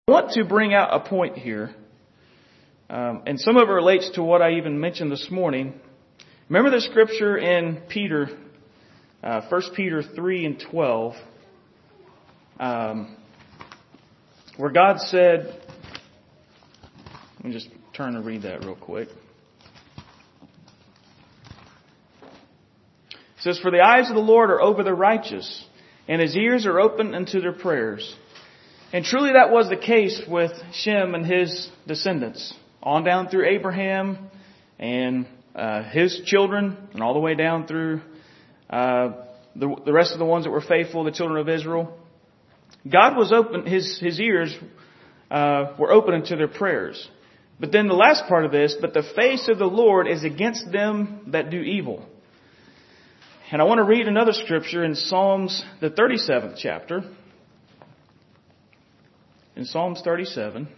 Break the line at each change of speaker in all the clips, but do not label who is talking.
I want to bring out a point here, and some of it relates to what I even mentioned this morning. Remember the scripture in Peter, 1 Peter 3 and 12, where God said, let me just turn and read that real quick. It says, "For the eyes of the Lord are over the righteous, and His ears are open unto their prayers." And truly that was the case with Shem and his descendants, on down through Abraham and his children, and all the way down through the rest of the ones that were faithful, the children of Israel. God was open; His ears were open unto their prayers. But then the last part of this, "But the face of the Lord is against them that do evil." And I want to read another scripture in Psalms, the 37th chapter. In Psalms 37,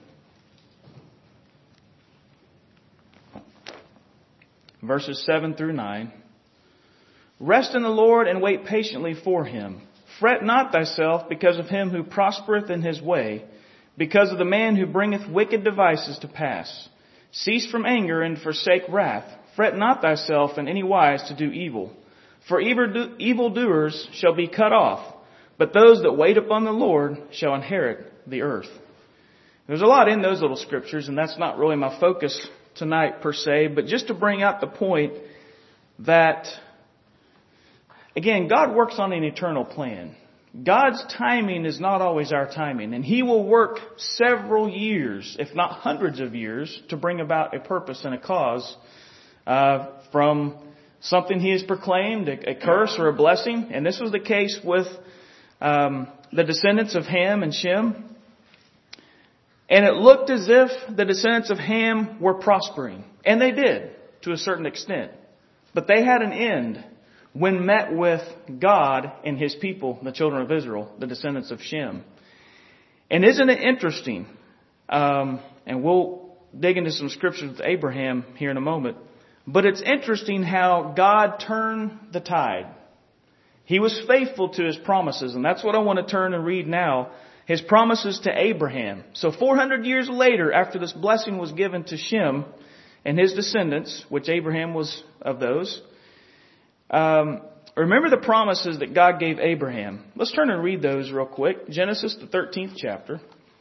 verses 7 through 9. "Rest in the Lord and wait patiently for Him. Fret not thyself because of him who prospereth in his way, because of the man who bringeth wicked devices to pass. Cease from anger and forsake wrath. Fret not thyself in any wise to do evil. For evildoers shall be cut off, but those that wait upon the Lord shall inherit the earth." There's a lot in those little scriptures, and that's not really my focus tonight per se, but just to bring out the point that, again, God works on an eternal plan. God's timing is not always our timing, and He will work several years, if not hundreds of years, to bring about a purpose and a cause from something He has proclaimed, a curse or a blessing. And this was the case with the descendants of Ham and Shem. And it looked as if the descendants of Ham were prospering. And they did, to a certain extent. But they had an end when met with God and His people, the children of Israel, the descendants of Shem. And isn't it interesting? And we'll dig into some scriptures with Abraham here in a moment. But it's interesting how God turned the tide. He was faithful to His promises. And that's what I want to turn and read now. His promises to Abraham. So 400 years later, after this blessing was given to Shem and his descendants, which Abraham was of those, remember the promises that God gave Abraham. Let's turn and read those real quick. Genesis, the 13th chapter.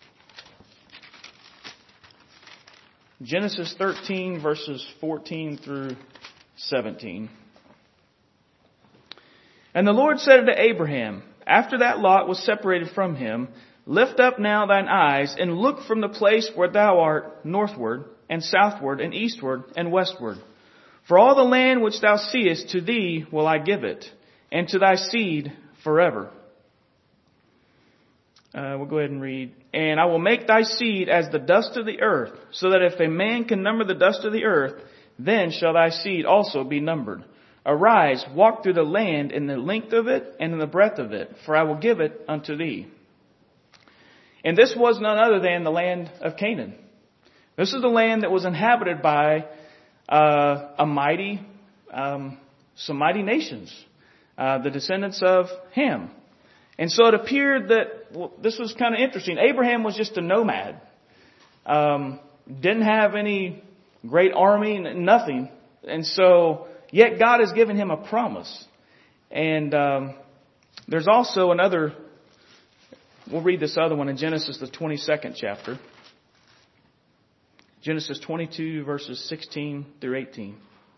Genesis 13, verses 14 through 17. "And the Lord said unto Abraham, after that Lot was separated from him, Lift up now thine eyes, and look from the place where thou art northward, and southward, and eastward, and westward. For all the land which thou seest, to thee will I give it, and to thy seed forever." We'll go ahead and read. "And I will make thy seed as the dust of the earth, so that if a man can number the dust of the earth, then shall thy seed also be numbered. Arise, walk through the land in the length of it and in the breadth of it, for I will give it unto thee." And this was none other than the land of Canaan. This is the land that was inhabited by some mighty nations, the descendants of Ham. And so it appeared that, this was kind of interesting. Abraham was just a nomad. Didn't have any great army, nothing. And so, yet God has given him a promise. And there's also another, we'll read this other one in Genesis, the 22nd chapter. Genesis 22, verses 16 through 18.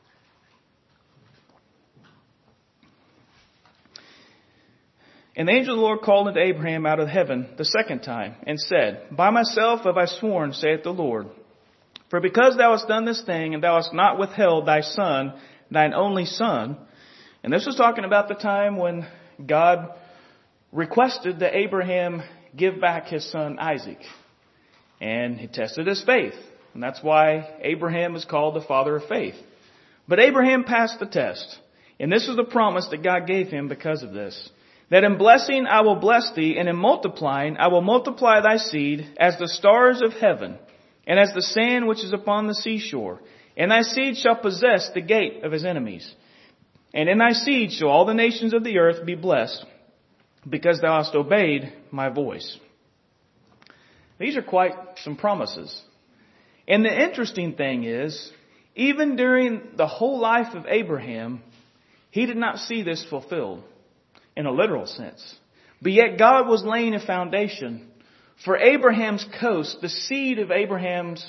"And the angel of the Lord called unto Abraham out of heaven the second time, and said, By myself have I sworn, saith the Lord, for because thou hast done this thing, and thou hast not withheld thy son, thine only son." And this was talking about the time when God requested that Abraham give back his son Isaac. And he tested his faith. And that's why Abraham is called the father of faith. But Abraham passed the test. And this was the promise that God gave him because of this. "That in blessing I will bless thee, and in multiplying I will multiply thy seed as the stars of heaven, and as the sand which is upon the seashore. And thy seed shall possess the gate of his enemies. And in thy seed shall all the nations of the earth be blessed, because thou hast obeyed my voice." These are quite some promises. And the interesting thing is, even during the whole life of Abraham, he did not see this fulfilled in a literal sense. But yet God was laying a foundation for Abraham's coast, the seed of Abraham's,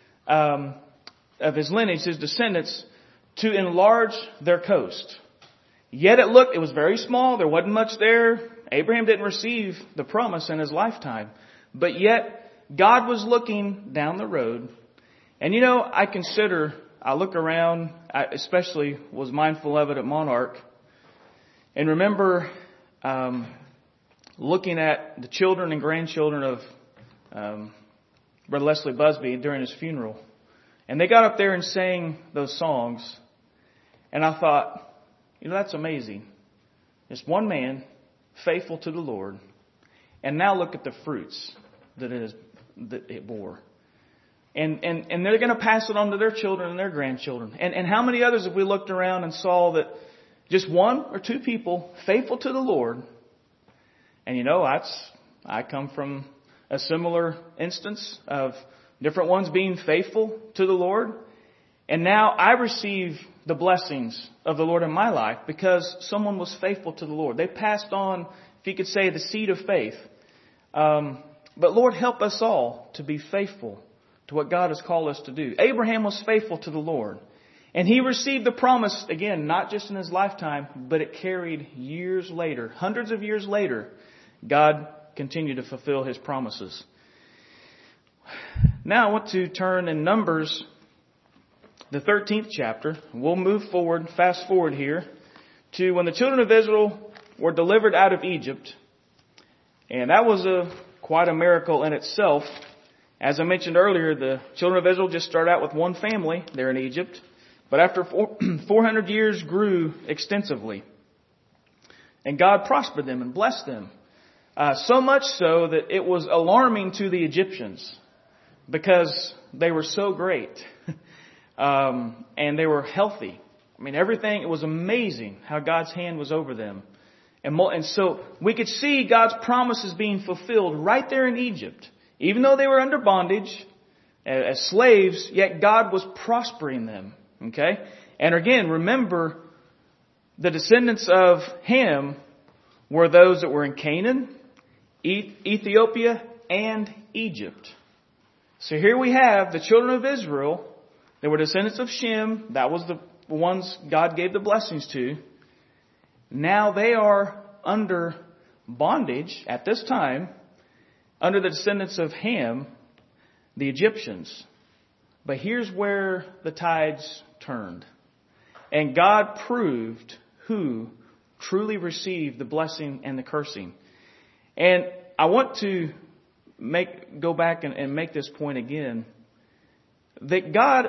of his lineage, his descendants, to enlarge their coast. Yet it was very small. There wasn't much there. Abraham didn't receive the promise in his lifetime. But yet God was looking down the road. And I look around, I especially was mindful of it at Monarch, and remember looking at the children and grandchildren of Brother Leslie Busby during his funeral. And they got up there and sang those songs. And I thought, that's amazing. It's one man faithful to the Lord. And now look at the fruits that it bore. And they're going to pass it on to their children and their grandchildren. And how many others have we looked around and saw that just one or two people faithful to the Lord? And I come from a similar instance of different ones being faithful to the Lord. And now I receive the blessings of the Lord in my life because someone was faithful to the Lord. They passed on, if you could say, the seed of faith. But Lord, help us all to be faithful to what God has called us to do. Abraham was faithful to the Lord. And he received the promise, again, not just in his lifetime, but it carried years later, hundreds of years later. God continued to fulfill His promises. Now I want to turn in Numbers, the 13th chapter. We'll move forward, fast forward here, to when the children of Israel were delivered out of Egypt. And that was quite a miracle in itself. As I mentioned earlier, the children of Israel just started out with one family there in Egypt. But after 400 years grew extensively. And God prospered them and blessed them. So much so that it was alarming to the Egyptians because they were so great. And they were healthy. Everything, it was amazing how God's hand was over them. And so we could see God's promises being fulfilled right there in Egypt. Even though they were under bondage as slaves, yet God was prospering them. Okay? And again, remember, the descendants of Ham were those that were in Canaan, Ethiopia, and Egypt. So here we have the children of Israel. They were descendants of Shem. That was the ones God gave the blessings to. Now they are under bondage at this time under the descendants of Ham, the Egyptians. But here's where the tides turned. And God proved who truly received the blessing and the cursing. And I want to go back and make this point again. That God,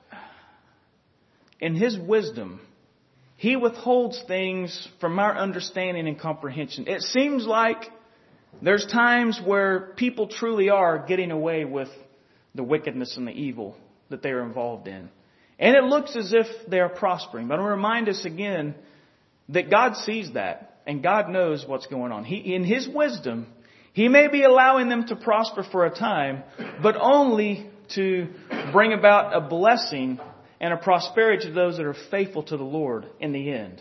in His wisdom, He withholds things from our understanding and comprehension. It seems like there's times where people truly are getting away with the wickedness and the evil that they are involved in. And it looks as if they are prospering. But I want to remind us again that God sees that and God knows what's going on. In His wisdom, He may be allowing them to prosper for a time, but only to bring about a blessing and a prosperity to those that are faithful to the Lord in the end.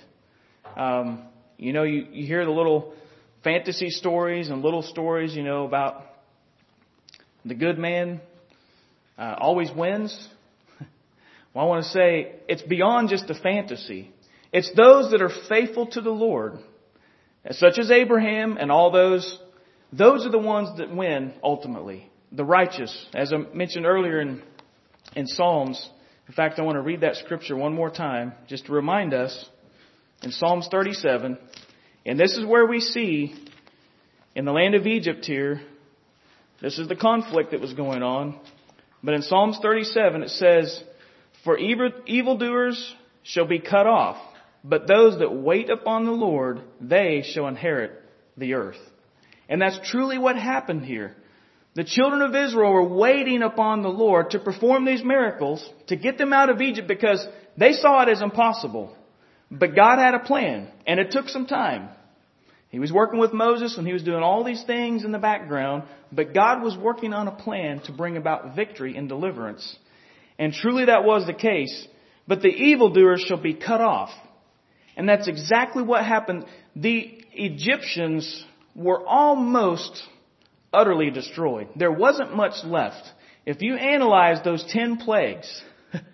You hear the little fantasy stories and little stories, about the good man always wins. Well, I want to say it's beyond just a fantasy. It's those that are faithful to the Lord, such as Abraham and all those are the ones that win ultimately. The righteous, as I mentioned earlier in Psalms. In fact, I want to read that scripture one more time just to remind us in Psalms 37. And this is where we see in the land of Egypt here, this is the conflict that was going on. But in Psalms 37 it says, "For evildoers shall be cut off, but those that wait upon the Lord, they shall inherit the earth." And that's truly what happened here. The children of Israel were waiting upon the Lord to perform these miracles, to get them out of Egypt because they saw it as impossible. But God had a plan, and it took some time. He was working with Moses and he was doing all these things in the background, but God was working on a plan to bring about victory and deliverance. And truly that was the case. But the evildoers shall be cut off. And that's exactly what happened. The Egyptians were almost utterly destroyed. There wasn't much left. If you analyze those 10 plagues,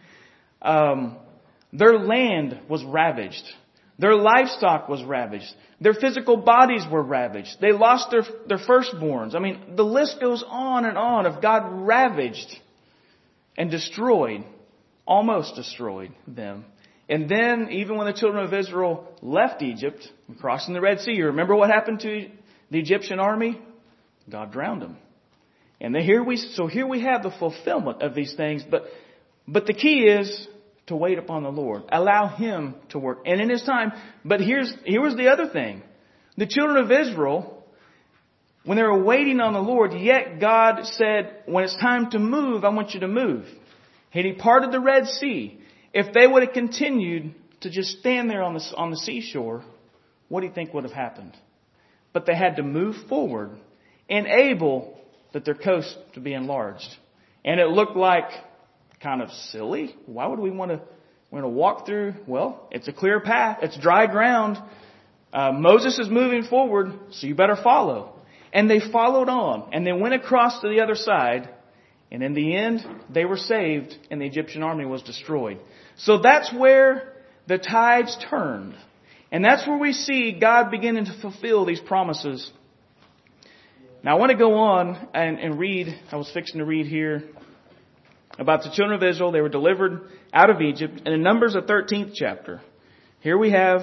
their land was ravaged. Their livestock was ravaged. Their physical bodies were ravaged. They lost their firstborns. I mean, the list goes on and on of God ravaged and destroyed, almost destroyed them. And then, even when the children of Israel left Egypt, crossing the Red Sea, you remember what happened to the Egyptian army? God drowned them. And then here we have the fulfillment of these things. But the key is to wait upon the Lord. Allow Him to work. And in His time. But here was the other thing. The children of Israel, when they were waiting on the Lord, yet God said, when it's time to move, I want you to move. And He parted the Red Sea. If they would have continued to just stand there on the seashore, what do you think would have happened? But they had to move forward, enable that their coast to be enlarged. And it looked like kind of silly. Why would we want to walk through? Well, it's a clear path. It's dry ground. Moses is moving forward, so you better follow. And they followed on, and they went across to the other side. And in the end, they were saved, and the Egyptian army was destroyed. So that's where the tides turned. And that's where we see God beginning to fulfill these promises. Now I want to go on and read, I was fixing to read here, about the children of Israel. They were delivered out of Egypt. And in Numbers, the 13th chapter, here we have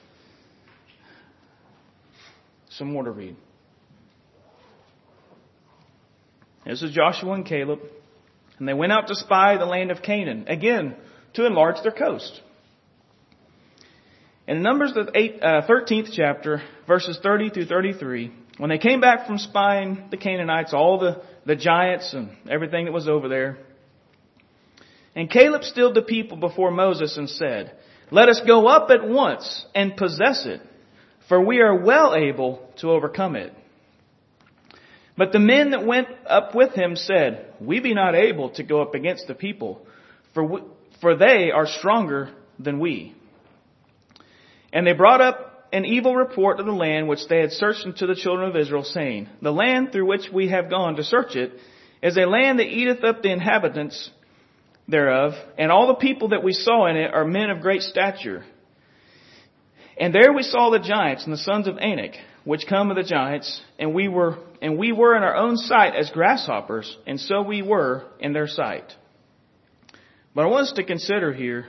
some more to read. This is Joshua and Caleb. And they went out to spy the land of Canaan. Again, to enlarge their coast. In Numbers, the 13th chapter, verses 30 through 33, when they came back from spying the Canaanites, all the giants and everything that was over there, and Caleb stilled the people before Moses and said, "Let us go up at once and possess it, for we are well able to overcome it." But the men that went up with him said, "We be not able to go up against the people, for they are stronger than we." And they brought up an evil report of the land which they had searched unto the children of Israel, saying, "The land through which we have gone to search it is a land that eateth up the inhabitants thereof, and all the people that we saw in it are men of great stature. And there we saw the giants and the sons of Anak, which come of the giants, and we were in our own sight as grasshoppers, and so we were in their sight." But I want us to consider here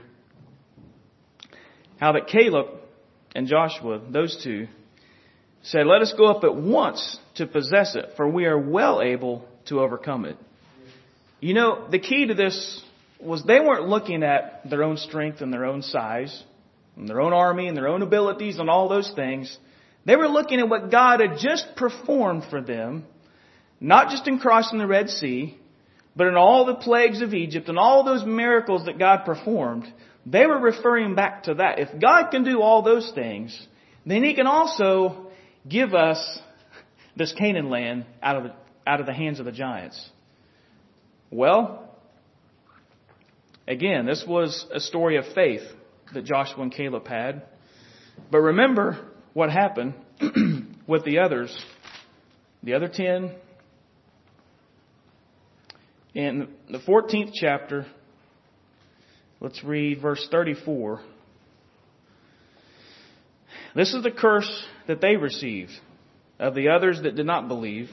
how that Caleb and Joshua, those two, said, "Let us go up at once to possess it, for we are well able to overcome it." You know, the key to this was they weren't looking at their own strength and their own size, and their own army and their own abilities and all those things. They were looking at what God had just performed for them, not just in crossing the Red Sea, but in all the plagues of Egypt and all those miracles that God performed. They were referring back to that. If God can do all those things, then He can also give us this Canaan land out of the hands of the giants. Well, again, this was a story of faith that Joshua and Caleb had. But remember what happened with the others, the other 10. In the 14th chapter, let's read verse 34. This is the curse that they received of the others that did not believe.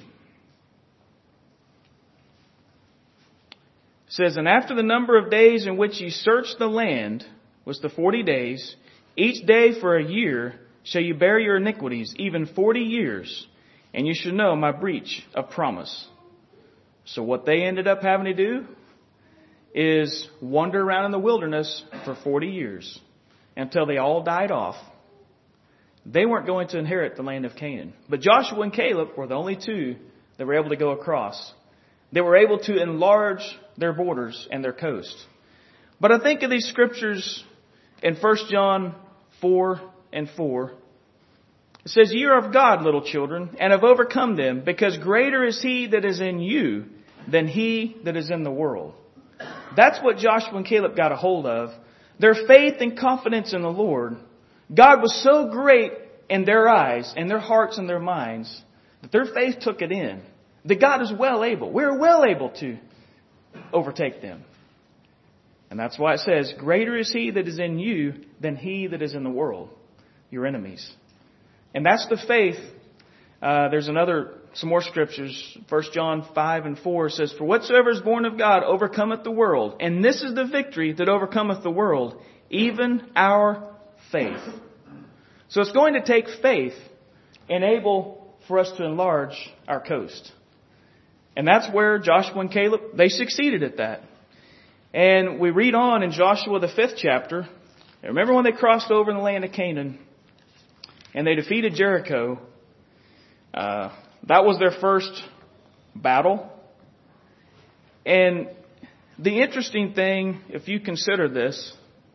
It says, "And after the number of days in which ye searched the land was the 40 days, each day for a year shall you bear your iniquities, even 40 years, and you shall know my breach of promise." So what they ended up having to do is wander around in the wilderness for 40 years until they all died off. They weren't going to inherit the land of Canaan. But Joshua and Caleb were the only two that were able to go across. They were able to enlarge their borders and their coast. But I think of these scriptures in 1 John 4 and 4. It says, "Ye are of God, little children, and have overcome them, because greater is He that is in you than he that is in the world." That's what Joshua and Caleb got a hold of. Their faith and confidence in the Lord. God was so great in their eyes, in their hearts and their minds, that their faith took it in. That God is well able. We're well able to overtake them. And that's why it says, "Greater is He that is in you than he that is in the world," your enemies. And that's the faith. There's some more scriptures. 1 John 5:4 says, "For whatsoever is born of God overcometh the world. And this is the victory that overcometh the world, even our faith." So it's going to take faith and able for us to enlarge our coast. And that's where Joshua and Caleb, they succeeded at that. And we read on in Joshua the 5th chapter. Remember when they crossed over in the land of Canaan and they defeated Jericho? That was their first battle. And the interesting thing, if you consider this,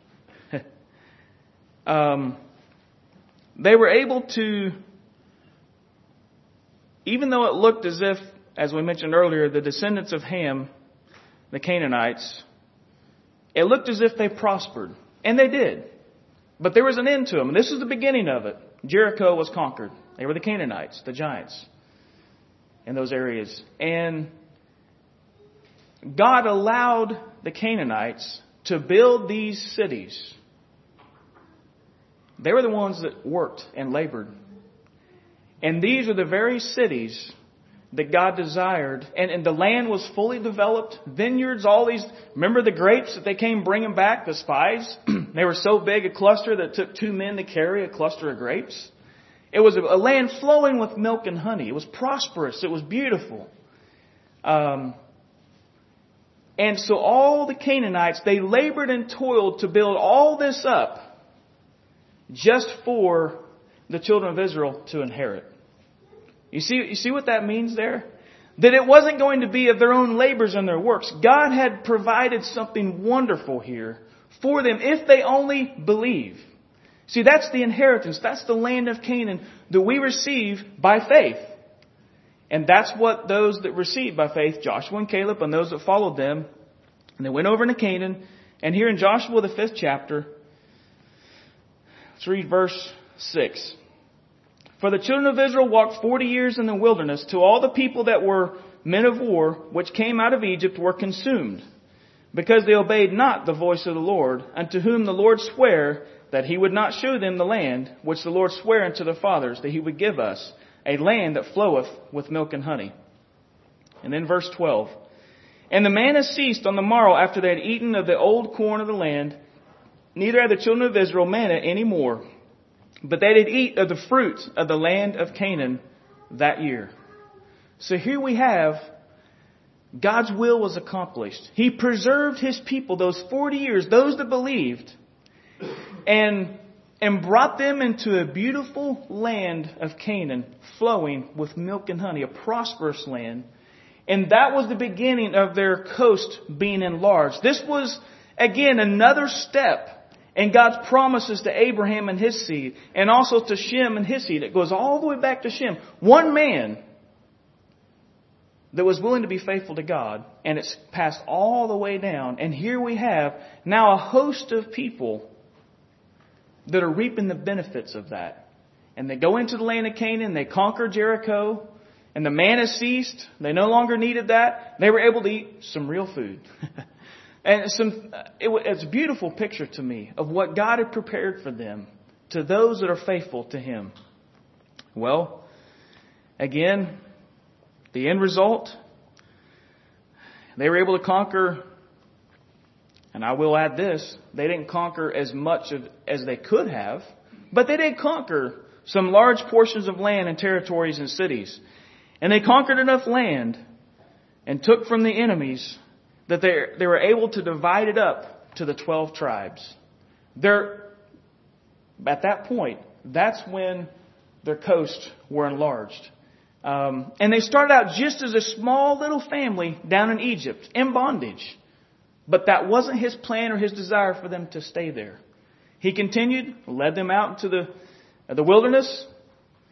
they were able to, even though it looked as if, as we mentioned earlier, the descendants of Ham, the Canaanites, it looked as if they prospered. And they did. But there was an end to them. And this is the beginning of it. Jericho was conquered. They were the Canaanites, the giants in those areas. And God allowed the Canaanites to build these cities. They were the ones that worked and labored. And these are the very cities that God desired. And the land was fully developed. Vineyards, all these. Remember the grapes that they came bringing back, the spies? They were so big a cluster that it took 2 men to carry a cluster of grapes. It was a land flowing with milk and honey. It was prosperous. It was beautiful. And so all the Canaanites, they labored and toiled to build all this up just for the children of Israel to inherit. You see what that means there? That it wasn't going to be of their own labors and their works. God had provided something wonderful here for them if they only believe. See, that's the inheritance. That's the land of Canaan that we receive by faith. And that's what those that received by faith, Joshua and Caleb and those that followed them, and they went over into Canaan. And here in Joshua the 5th chapter, let's read verse 6. "For the children of Israel walked 40 years in the wilderness, till all the people that were men of war, which came out of Egypt, were consumed, because they obeyed not the voice of the Lord, unto whom the Lord sware that He would not shew them the land, which the Lord sware unto their fathers, that He would give us, a land that floweth with milk and honey." And then verse 12. "And the manna ceased on the morrow after they had eaten of the old corn of the land, neither had the children of Israel manna any more, but they did eat of the fruit of the land of Canaan that year." So here we have God's will was accomplished. He preserved His people those 40 years, those that believed, and brought them into a beautiful land of Canaan, flowing with milk and honey, a prosperous land. And that was the beginning of their coast being enlarged. This was, again, another step in God's promises to Abraham and his seed, and also to Shem and his seed. It goes all the way back to Shem. One man that was willing to be faithful to God, and it's passed all the way down. And here we have now a host of people that are reaping the benefits of that. And they go into the land of Canaan, they conquer Jericho, and the manna ceased. They no longer needed that. They were able to eat some real food. And it's a beautiful picture to me of what God had prepared for them, to those that are faithful to Him. Well, again, the end result, they were able to conquer, and I will add this, they didn't conquer as much as they could have, but they did conquer some large portions of land and territories and cities. And they conquered enough land and took from the enemies that they were able to divide it up to the 12 tribes. At that point, that's when their coasts were enlarged. And they started out just as a small little family down in Egypt, in bondage. But that wasn't His plan or His desire for them to stay there. He continued, led them out into the wilderness,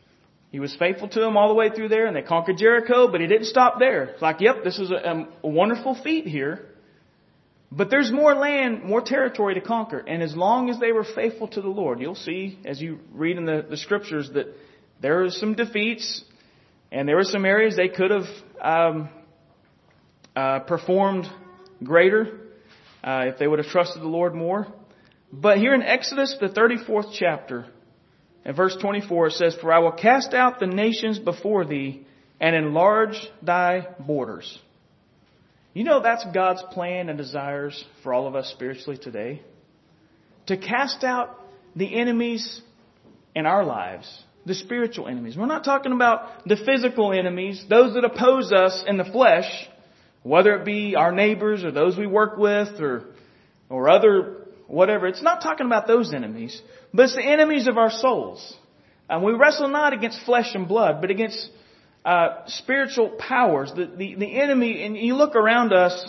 He was faithful to them all the way through there, and they conquered Jericho, but He didn't stop there. It's like, yep, this is a wonderful feat here. But there's more land, more territory to conquer. And as long as they were faithful to the Lord, you'll see, as you read in the Scriptures, that there were some defeats, and there were some areas they could have performed greater if they would have trusted the Lord more. But here in Exodus, the 34th chapter, in verse 24, it says, "For I will cast out the nations before thee and enlarge thy borders." You know, that's God's plan and desires for all of us spiritually today. To cast out the enemies in our lives, the spiritual enemies. We're not talking about the physical enemies, those that oppose us in the flesh, whether it be our neighbors or those we work with or other whatever. It's not talking about those enemies, but it's the enemies of our souls. And we wrestle not against flesh and blood, but against spiritual powers. The enemy, and you look around us,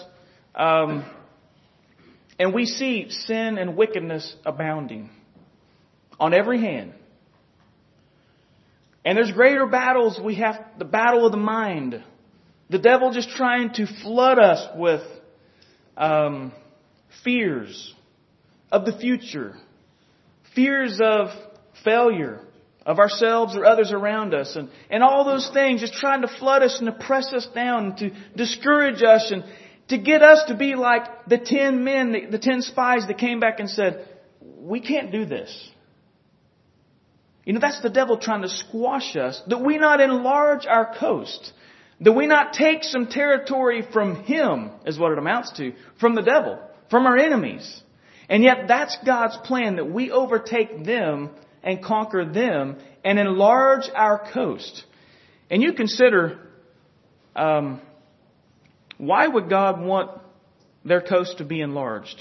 and we see sin and wickedness abounding on every hand. And there's greater battles. We have the battle of the mind. The devil just trying to flood us with fears of the future, fears of failure, of ourselves or others around us, and all those things, just trying to flood us and to press us down, and to discourage us, and to get us to be like the 10 men, the 10 spies that came back and said, "We can't do this." You know, that's the devil trying to squash us, that we not enlarge our coast, that we not take some territory from him, is what it amounts to, from the devil, from our enemies. And yet that's God's plan, that we overtake them and conquer them and enlarge our coast. And you consider, why would God want their coast to be enlarged?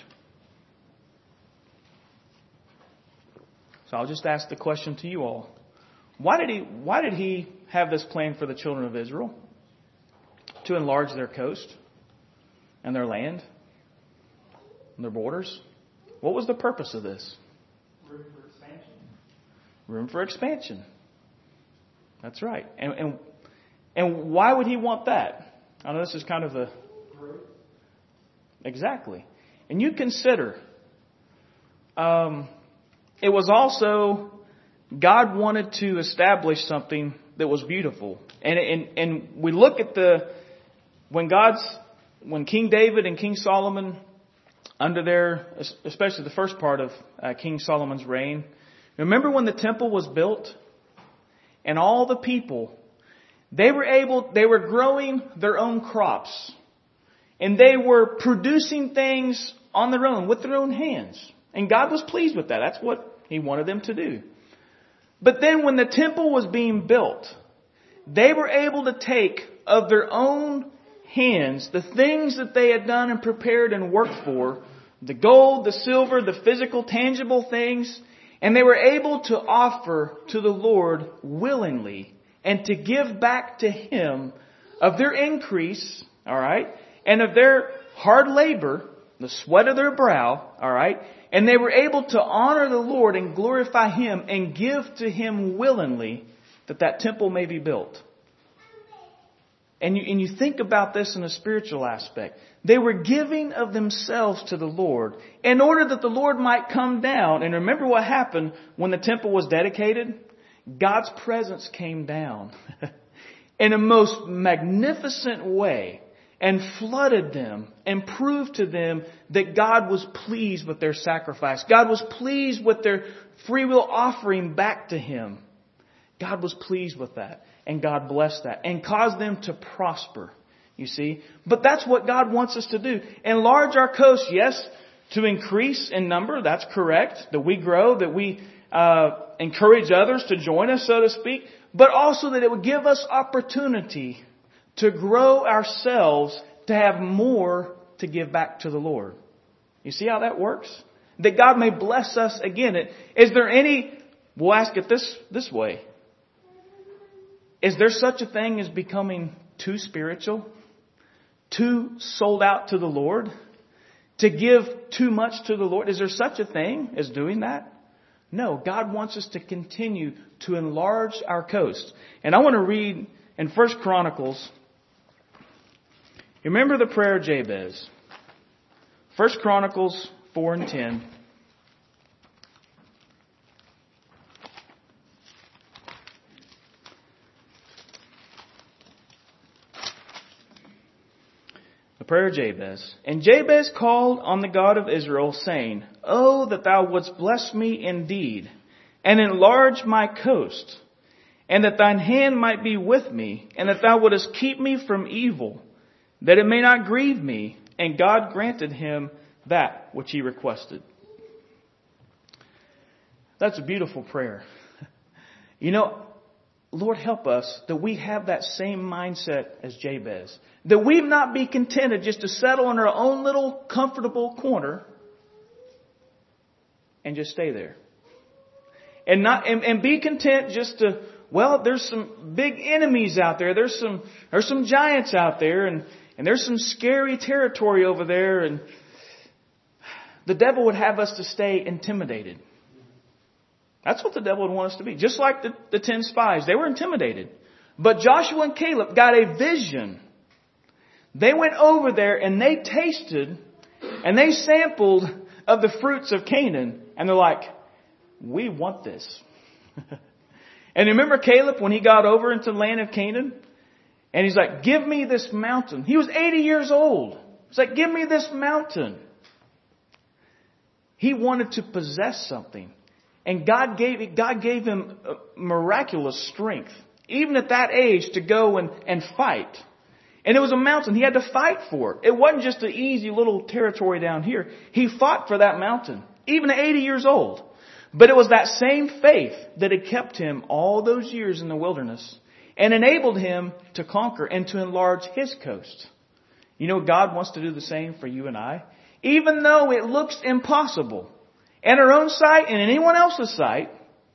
So I'll just ask the question to you all. Why did He have this plan for the children of Israel? To enlarge their coast and their land and their borders? What was the purpose of this?
Room for expansion.
Room for expansion. That's right. And why would He want that? I know this is kind of exactly. And you consider, it was also, God wanted to establish something that was beautiful. And we look at when King David and King Solomon, under their, especially the first part of King Solomon's reign, remember when the temple was built? And all the people, they were growing their own crops. And they were producing things on their own, with their own hands. And God was pleased with that. That's what He wanted them to do. But then when the temple was being built, they were able to take of their own hands the things that they had done and prepared and worked for, the gold, the silver, the physical, tangible things, and they were able to offer to the Lord willingly and to give back to Him of their increase, all right, and of their hard labor, the sweat of their brow, all right, and they were able to honor the Lord and glorify Him and give to Him willingly that temple may be built. And you think about this in a spiritual aspect. They were giving of themselves to the Lord in order that the Lord might come down. And remember what happened when the temple was dedicated? God's presence came down in a most magnificent way and flooded them and proved to them that God was pleased with their sacrifice. God was pleased with their free will offering back to Him. God was pleased with that. And God blessed that and caused them to prosper, you see. But that's what God wants us to do. Enlarge our coast, yes, to increase in number. That's correct. That we grow, that we encourage others to join us, so to speak. But also that it would give us opportunity to grow ourselves, to have more to give back to the Lord. You see how that works? That God may bless us again. Is there any, we'll ask it this way. Is there such a thing as becoming too spiritual? Too sold out to the Lord? To give too much to the Lord? Is there such a thing as doing that? No, God wants us to continue to enlarge our coast. And I want to read in 1 Chronicles. You remember the prayer of Jabez? 1 Chronicles 4 and 10. The prayer of Jabez. And Jabez called on the God of Israel, saying, Oh, that thou wouldst bless me indeed, and enlarge my coast, and that thine hand might be with me, and that thou wouldest keep me from evil, that it may not grieve me. And God granted him that which he requested. That's a beautiful prayer. You know, Lord, help us that we have that same mindset as Jabez. That we not be contented just to settle in our own little comfortable corner and just stay there. And be content just to, well, there's some big enemies out there. There's some giants out there, and there's some scary territory over there, and the devil would have us to stay intimidated. That's what the devil would want us to be. Just like the 10 spies. They were intimidated. But Joshua and Caleb got a vision. They went over there and they tasted and they sampled of the fruits of Canaan. And they're like, we want this. And remember Caleb when he got over into the land of Canaan? And he's like, give me this mountain. He was 80 years old. He's like, give me this mountain. He wanted to possess something. And God gave him miraculous strength, even at that age, to go and fight. And it was a mountain. He had to fight for it. It wasn't just an easy little territory down here. He fought for that mountain, even at 80 years old. But it was that same faith that had kept him all those years in the wilderness and enabled him to conquer and to enlarge his coast. You know, God wants to do the same for you and I. Even though it looks impossible in our own sight and in anyone else's sight.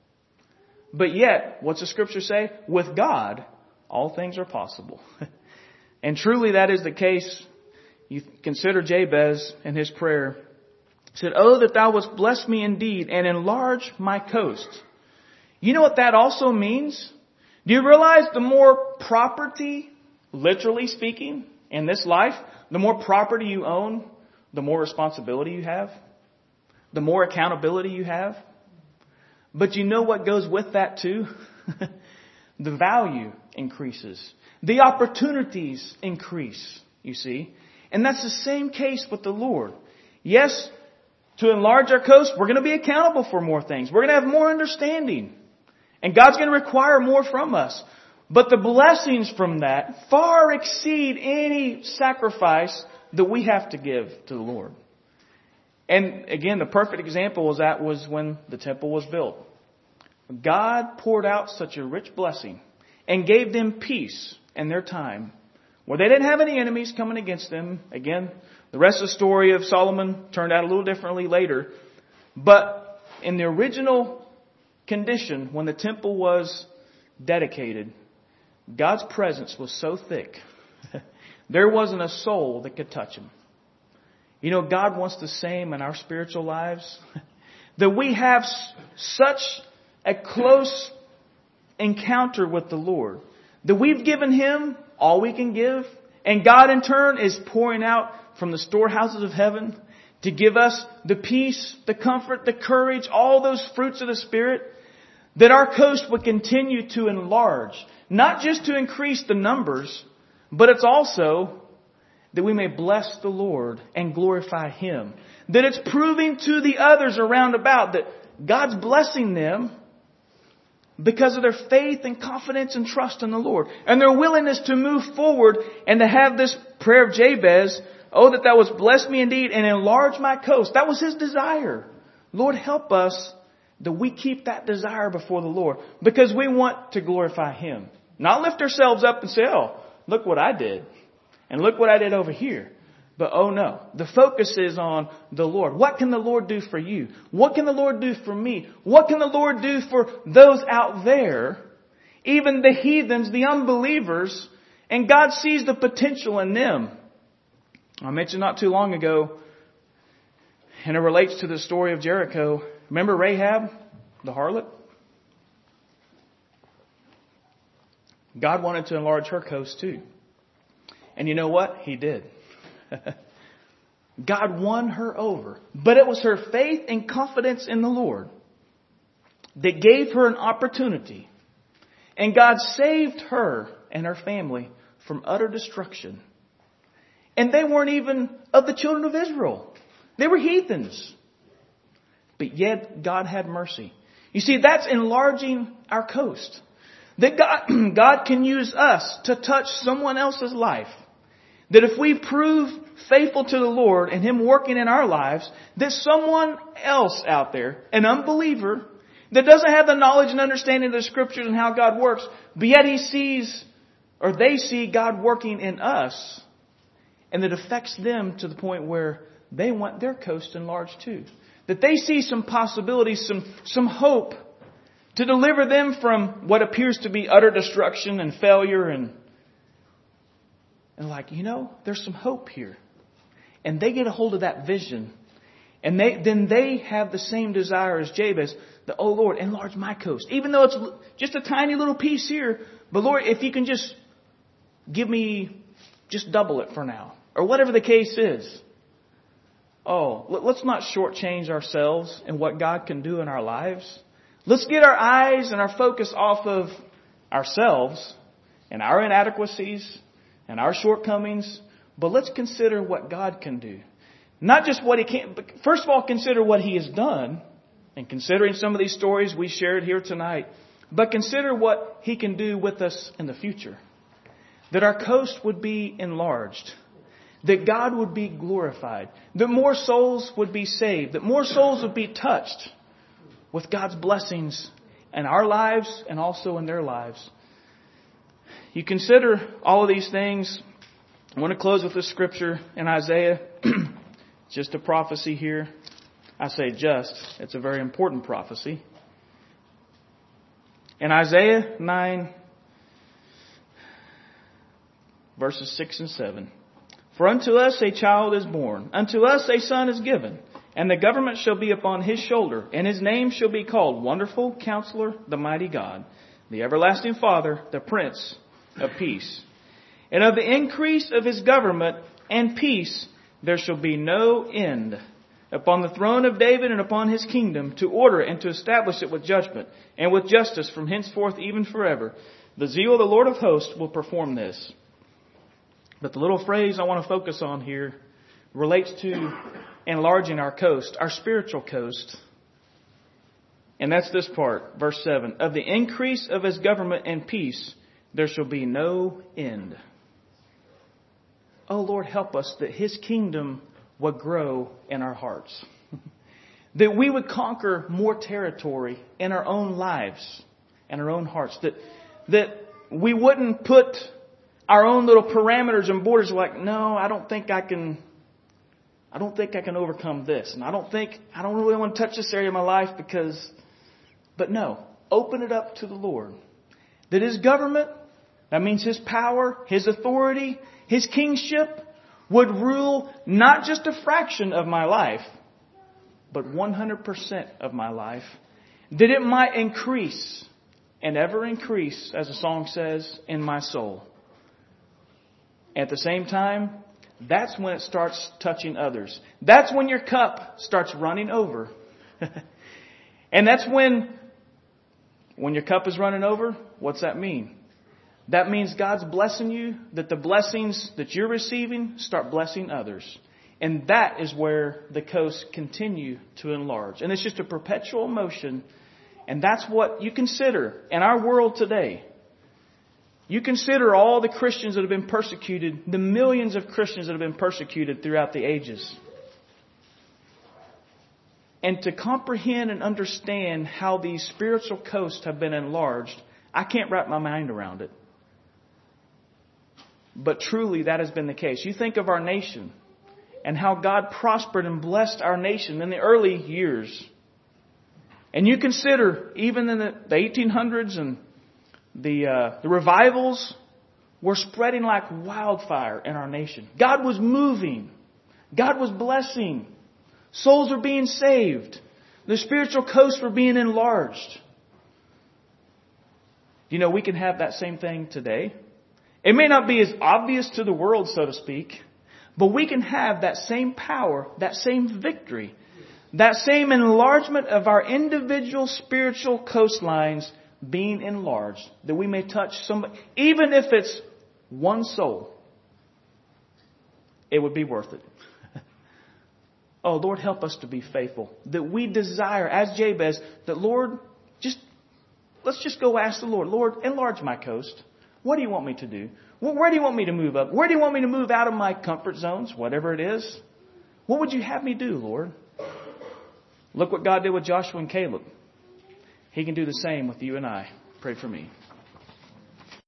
But yet, what's the scripture say? With God, all things are possible. And truly that is the case. You consider Jabez in his prayer. He said, Oh, that thou wouldst bless me indeed and enlarge my coast. You know what that also means? Do you realize the more property, literally speaking, in this life, the more property you own, the more responsibility you have, the more accountability you have? But you know what goes with that too? The value increases. The opportunities increase, you see. And that's the same case with the Lord. Yes, to enlarge our coast, we're going to be accountable for more things. We're going to have more understanding. And God's going to require more from us. But the blessings from that far exceed any sacrifice that we have to give to the Lord. And again, the perfect example of that was when the temple was built. God poured out such a rich blessing and gave them peace in their time where they didn't have any enemies coming against them. Again, the rest of the story of Solomon turned out a little differently later. But in the original condition, when the temple was dedicated, God's presence was so thick, there wasn't a soul that could touch Him. You know, God wants the same in our spiritual lives. That we have such a close encounter with the Lord. That we've given Him all we can give. And God in turn is pouring out from the storehouses of heaven to give us the peace, the comfort, the courage, all those fruits of the Spirit. That our coast would continue to enlarge. Not just to increase the numbers, but it's also that we may bless the Lord and glorify Him. That it's proving to the others around about that God's blessing them because of their faith and confidence and trust in the Lord. And their willingness to move forward and to have this prayer of Jabez, oh, that thou wouldst bless me indeed and enlarge my coast. That was his desire. Lord, help us that we keep that desire before the Lord because we want to glorify Him. Not lift ourselves up and say, oh, look what I did. And look what I did over here. But oh no, the focus is on the Lord. What can the Lord do for you? What can the Lord do for me? What can the Lord do for those out there? Even the heathens, the unbelievers. And God sees the potential in them. I mentioned not too long ago, and it relates to the story of Jericho. Remember Rahab? the harlot, God wanted to enlarge her coast too. And you know what? He did. God won her over. But it was her faith and confidence in the Lord that gave her an opportunity. And God saved her and her family from utter destruction. And they weren't even of the children of Israel. They were heathens. But yet God had mercy. You see, that's enlarging our coast. That God can use us to touch someone else's life. That if we prove faithful to the Lord and Him working in our lives, that someone else out there, an unbeliever, that doesn't have the knowledge and understanding of the Scriptures and how God works, but yet he sees, or they see God working in us, and it affects them to the point where they want their coast enlarged too. That they see some possibilities, some hope to deliver them from what appears to be utter destruction and failure and like, there's some hope here. And they get a hold of that vision. And then they have the same desire as Jabez. Oh Lord, enlarge my coast. Even though it's just a tiny little piece here. But Lord, if you can just give me, just double it for now. Or whatever the case is. Let's not shortchange ourselves and what God can do in our lives. Let's get our eyes and our focus off of ourselves and our inadequacies and our shortcomings, but let's consider what God can do. Not just what He can, but first of all, consider what He has done, and considering some of these stories we shared here tonight, but consider what He can do with us in the future. That our coast would be enlarged. That God would be glorified. That more souls would be saved. That more souls would be touched with God's blessings in our lives and also in their lives. You consider all of these things. I want to close with this scripture in Isaiah. Just a prophecy here. I say just. It's a very important prophecy. In Isaiah 9, verses 6 and 7. For unto us a child is born, unto us a son is given, and the government shall be upon His shoulder, and His name shall be called Wonderful Counselor, the Mighty God, the Everlasting Father, the Prince of Peace. And of the increase of His government and peace there shall be no end upon the throne of David and upon His kingdom, to order and to establish it with judgment and with justice from henceforth even forever. The zeal of the Lord of hosts will perform this. But the little phrase I want to focus on here relates to enlarging our coast, our spiritual coast. And that's this part, verse 7. Of the increase of His government and peace, there shall be no end. Oh Lord, help us that His kingdom would grow in our hearts. That we would conquer more territory in our own lives and our own hearts. That we wouldn't put our own little parameters and borders like, no, I don't think I can overcome this. And I don't really want to touch this area of my life but no, open it up to the Lord. That His government, that means His power, His authority, His kingship would rule not just a fraction of my life, but 100% of my life. That it might increase and ever increase, as the song says, in my soul. At the same time, that's when it starts touching others. That's when your cup starts running over. And that's when your cup is running over, what's that mean? That means God's blessing you, that the blessings that you're receiving start blessing others. And that is where the coasts continue to enlarge. And it's just a perpetual motion. And that's what you consider in our world today. You consider all the Christians that have been persecuted, the millions of Christians that have been persecuted throughout the ages. And to comprehend and understand how these spiritual coasts have been enlarged, I can't wrap my mind around it. But truly that has been the case. You think of our nation and how God prospered and blessed our nation in the early years. And you consider even in the 1800s and the revivals were spreading like wildfire in our nation. God was moving. God was blessing. Souls were being saved. The spiritual coast were being enlarged. You know, we can have that same thing today. It may not be as obvious to the world, so to speak, but we can have that same power, that same victory, that same enlargement of our individual spiritual coastlines being enlarged, that we may touch somebody, even if it's one soul, it would be worth it. Oh, Lord, help us to be faithful. That we desire, as Jabez, that Lord, let's just go ask the Lord, Lord, enlarge my coast. What do you want me to do? Where do you want me to move up? Where do you want me to move out of my comfort zones? Whatever it is. What would you have me do, Lord? Look what God did with Joshua and Caleb. He can do the same with you and I. Pray for me.